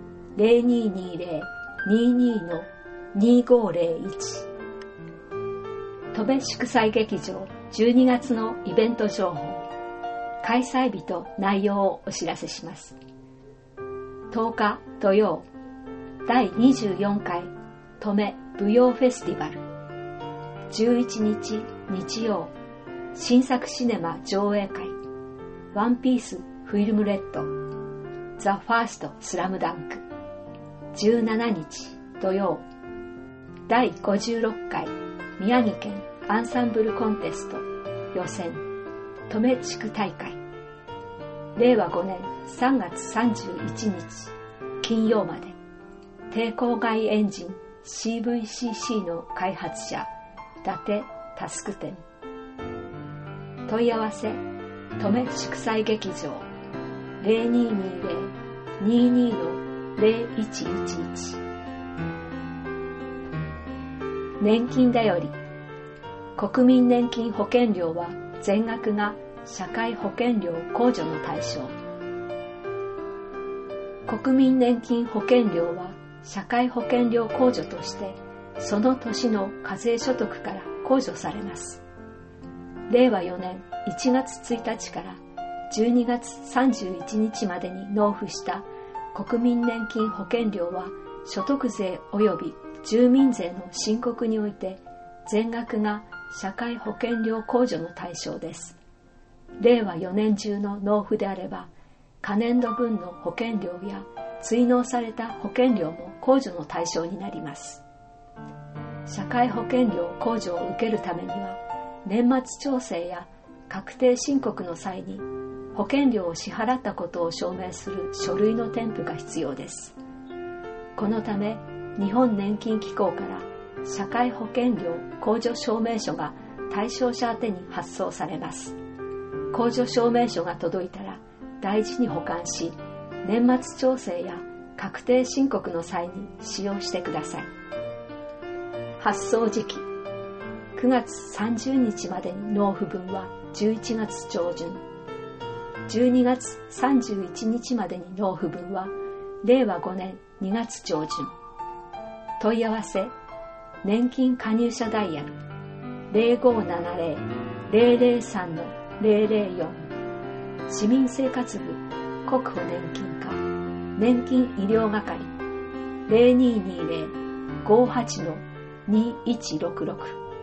0220-22-2501 戸部祝祭劇場12月のイベント情報、開催日と内容をお知らせします。10日土曜、第24回登米舞踊フェスティバル。11日日曜、新作シネマ上映会、ワンピースフィルムレッド、ザ・ファーストスラムダンク。17日土曜、第56回宮城県アンサンブルコンテスト予選登米地区大会。令和5年3月31日金曜まで。抵抗外エンジン CVCC の開発者伊達タスク店。問い合わせ登米祝祭劇場 0220-22-0111。年金だより。国民年金保険料は全額が社会保険料控除の対象。国民年金保険料は社会保険料控除としてその年の課税所得から控除されます。令和4年1月1日から12月31日までに納付した国民年金保険料は所得税及び住民税の申告において全額が社会保険料控除の対象です。令和4年中の納付であれば、可年度分の保険料や追納された保険料も控除の対象になります。社会保険料控除を受けるためには、年末調整や確定申告の際に保険料を支払ったことを証明する書類の添付が必要です。このため、日本年金機構から社会保険料控除証明書が対象者宛てに発送されます。控除証明書が届いたら大事に保管し、年末調整や確定申告の際に使用してください。発送時期、9月30日までに納付分は11月上旬、12月31日までに納付分は令和5年2月上旬。問い合わせ、年金加入者ダイヤル 0570-003-004 市民生活部国保年金課年金医療係 0220-58-2166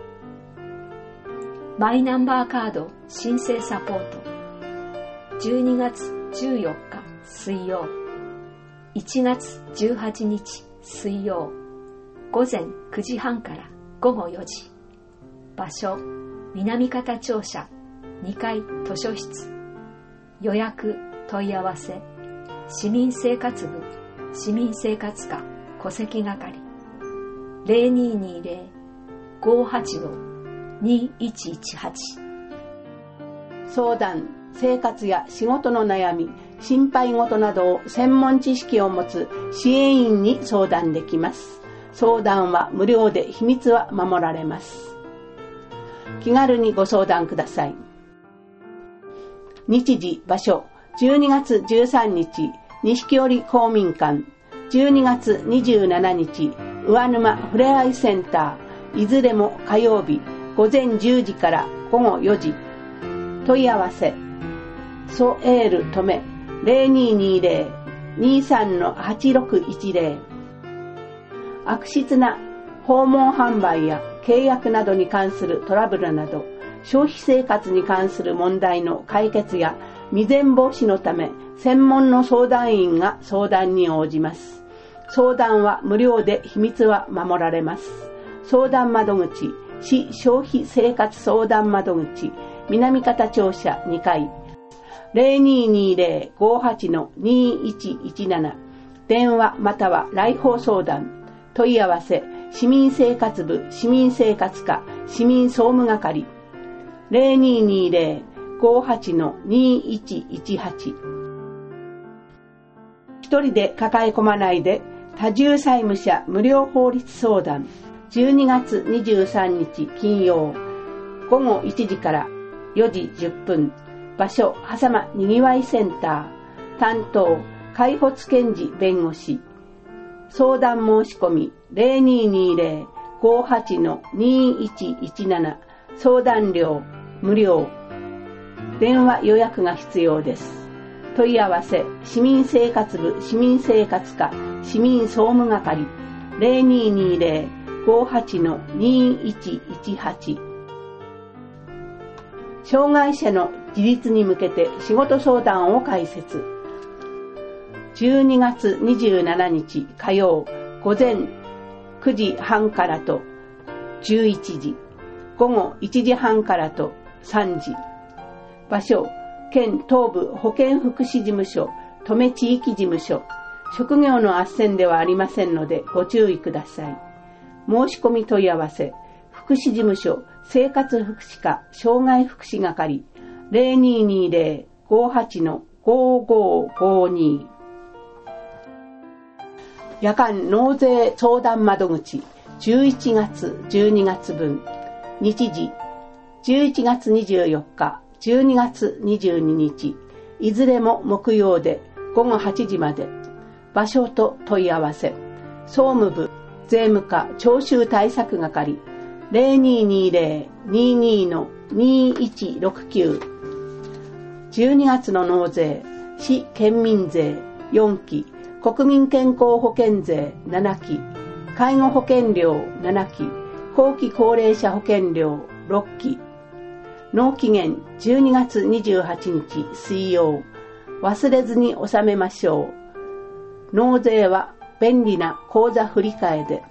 マイナンバーカード申請サポート。12月14日水曜、1月18日水曜、午前9時半から午後4時。場所、南方庁舎2階図書室。予約問い合わせ、市民生活部市民生活課戸籍係 0220-58-2118。 相談、生活や仕事の悩み、心配事などを専門知識を持つ支援員に相談できます。相談は無料で秘密は守られます。気軽にご相談ください。日時、場所、12月13日、錦織公民館、12月27日、上沼ふれあいセンター、いずれも火曜日、午前10時から午後4時。問い合わせ、ソエールとめ 0220-23-8610。悪質な訪問販売や契約などに関するトラブルなど、消費生活に関する問題の解決や未然防止のため、専門の相談員が相談に応じます。相談は無料で秘密は守られます。相談窓口、市消費生活相談窓口、南方庁舎2階、0220-58-2117。電話または来訪相談。問い合わせ、市民生活部市民生活課市民総務係 0220-58-2118。一人で抱え込まないで、 多重債務者無料法律相談12月23日金曜午後1時から4時10分場所狭間にぎわいセンター担当海保健二弁護士相談申し込み 0220-58-2117 相談料無料電話予約が必要です。問い合わせ市民生活部市民生活課市民総務係 0220-58-2118 障害者の自立に向けて仕事相談を開設12月27日火曜午前9時半からと11時午後1時半からと3時場所県東部保健福祉事務所登米地域事務所職業の斡旋ではありませんのでご注意ください。申し込み問い合わせ福祉事務所生活福祉課障害福祉係 0220-58-5552 夜間納税相談窓口11月12月分日時11月24日12月22日いずれも木曜で午後8時まで場所と問い合わせ総務部税務課徴収対策係 0220-22-2169 12月の納税市県民税4期国民健康保険税7期介護保険料7期後期高齢者保険料6期納期限12月28日水曜忘れずに納めましょう。納税は便利な口座振替で。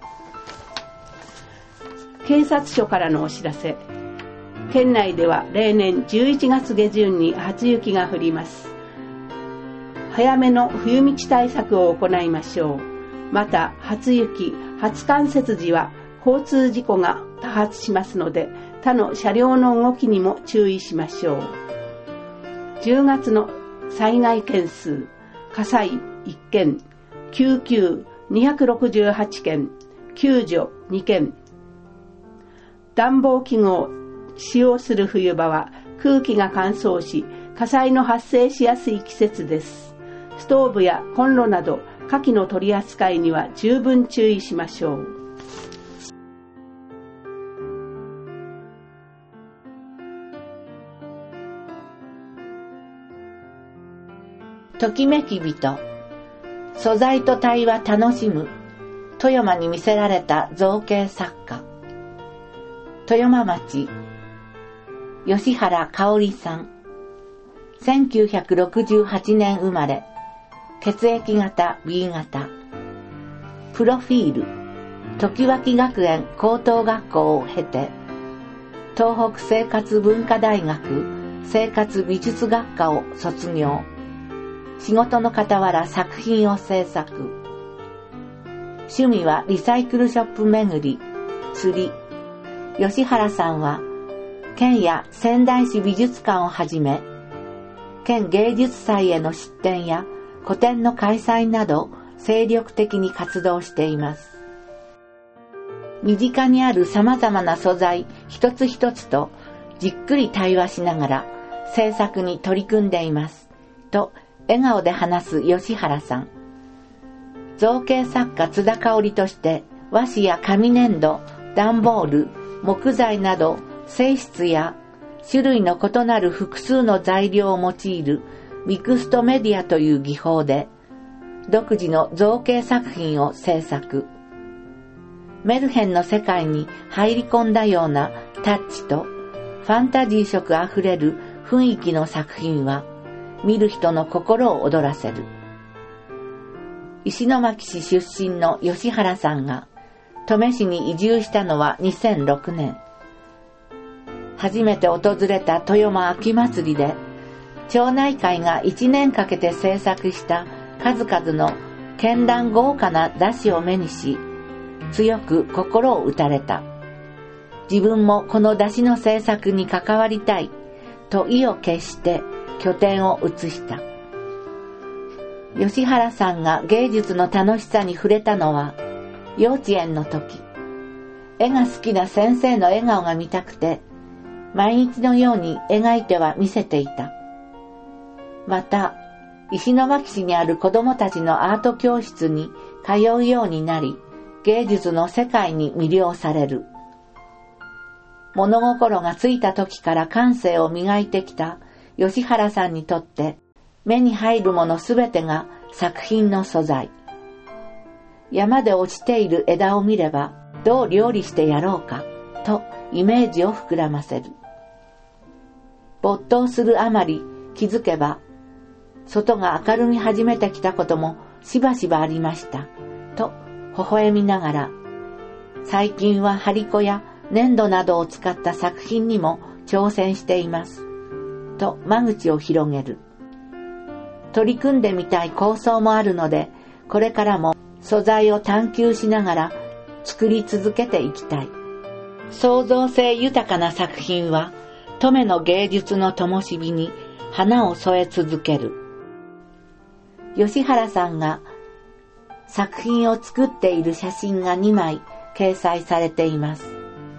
警察署からのお知らせ。県内では例年11月下旬に初雪が降ります。早めの冬道対策を行いましょう。また初雪初冠雪時は交通事故が多発しますので他の車両の動きにも注意しましょう。10月の災害件数火災1件救急268件救助2件暖房器具を使用する冬場は空気が乾燥し火災の発生しやすい季節です。ストーブやコンロなど火器の取り扱いには十分注意しましょう。 ときめき人素材と対話楽しむ富山に魅せられた造形作家富山町吉原香織さん1968年生まれ血液型 B 型プロフィール時脇学園高等学校を経て東北生活文化大学生活美術学科を卒業仕事の傍ら作品を制作趣味はリサイクルショップ巡り釣り吉原さんは県や仙台市美術館をはじめ県芸術祭への出展や個展の開催など精力的に活動しています。身近にある様々な素材一つ一つとじっくり対話しながら制作に取り組んでいますと笑顔で話す吉原さん。造形作家津田香織として和紙や紙粘土、段ボール、木材など性質や種類の異なる複数の材料を用いるミクストメディアという技法で独自の造形作品を制作。メルヘンの世界に入り込んだようなタッチとファンタジー色あふれる雰囲気の作品は見る人の心を躍らせる。石巻市出身の吉原さんが登米市に移住したのは2006年。初めて訪れた豊山秋祭りで町内会が1年かけて制作した数々の絢爛豪華な出汁を目にし強く心を打たれた。自分もこの出汁の制作に関わりたいと意を決して拠点を移した。 吉原さんが芸術の楽しさに触れたのは幼稚園の時、絵が好きな先生の笑顔が見たくて毎日のように描いては見せていた。また石巻市にある子どもたちのアート教室に通うようになり、芸術の世界に魅了される。物心がついた時から感性を磨いてきた吉原さんにとって、目に入るものすべてが作品の素材。山で落ちている枝を見ればどう料理してやろうかとイメージを膨らませる。没頭するあまり気づけば外が明るみ始めてきたこともしばしばありましたと微笑みながら、最近は張り子や粘土などを使った作品にも挑戦していますと間口を広げる。取り組んでみたい構想もあるので、これからも素材を探求しながら作り続けていきたい。創造性豊かな作品は登米の芸術の灯火に花を添え続ける。吉原さんが作品を作っている写真が2枚掲載されています。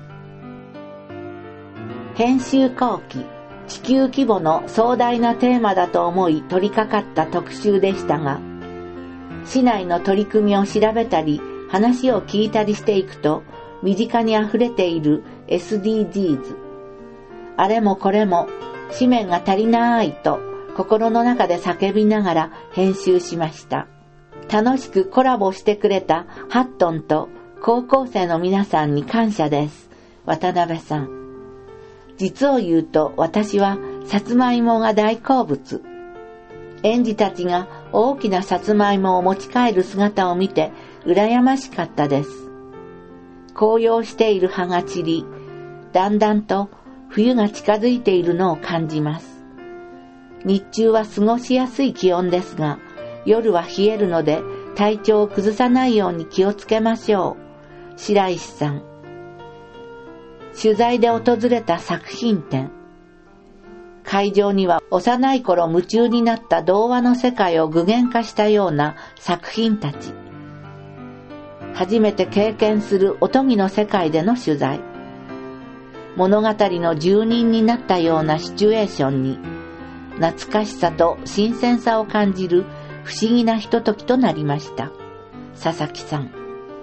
編集後期、地球規模の壮大なテーマだと思い取り掛かった特集でしたが、市内の取り組みを調べたり話を聞いたりしていくと、身近にあふれている SDGs、 あれもこれも紙面が足りないと心の中で叫びながら編集しました。楽しくコラボしてくれたハットンと高校生の皆さんに感謝です。渡辺さん。実を言うと私はさつまいもが大好物。園児たちが大きなさつまいもを持ち帰る姿を見て羨ましかったです。紅葉している葉が散り、だんだんと冬が近づいているのを感じます。日中は過ごしやすい気温ですが、夜は冷えるので体調を崩さないように気をつけましょう。白石さん。取材で訪れた作品展。会場には幼い頃夢中になった童話の世界を具現化したような作品たち。初めて経験するおとぎの世界での取材。物語の住人になったようなシチュエーションに、懐かしさと新鮮さを感じる不思議なひとときとなりました。佐々木さん。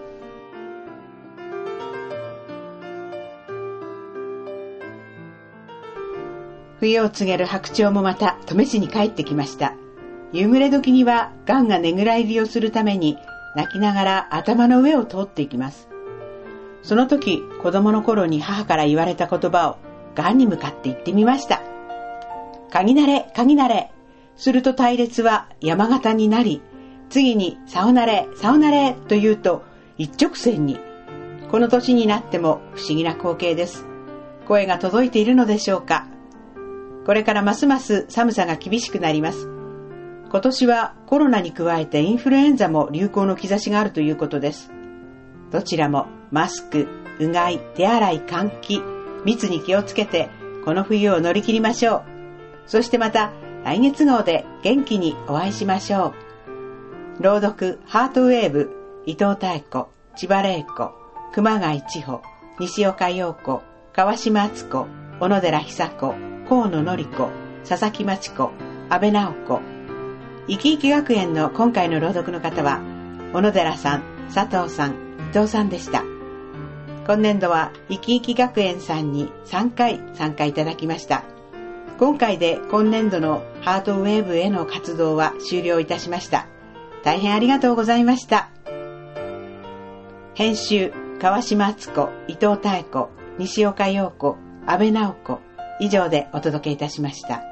冬を告げる白鳥もまた登米市に帰ってきました。夕暮れ時には雁がねぐら入りをするために泣きながら頭の上を通っていきます。その時、子供の頃に母から言われた言葉を雁に向かって言ってみました。鍵なれ、鍵なれ。すると隊列は山形になり、次にさおなれ、さおなれと言うと一直線に。この年になっても不思議な光景です。声が届いているのでしょうか。これからますます寒さが厳しくなります。今年はコロナに加えてインフルエンザも流行の兆しがあるということです。どちらもマスク、うがい、手洗い、換気、密に気をつけてこの冬を乗り切りましょう。そしてまた来月号で元気にお会いしましょう。朗読ハートウェーブ、伊藤妙子、千葉玲子、熊谷千穂、西岡陽子、川島敦子、小野寺久子、河野典子、佐々木真知子、安倍直子。いきいき学園の今回の朗読の方は小野寺さん、佐藤さん、伊藤さんでした。今年度はいきいき学園さんに3回参加いただきました。今回で今年度のハートウェーブへの活動は終了いたしました。大変ありがとうございました。編集川島敦子、伊藤妙子、西岡陽子、安倍直子、以上でお届けいたしました。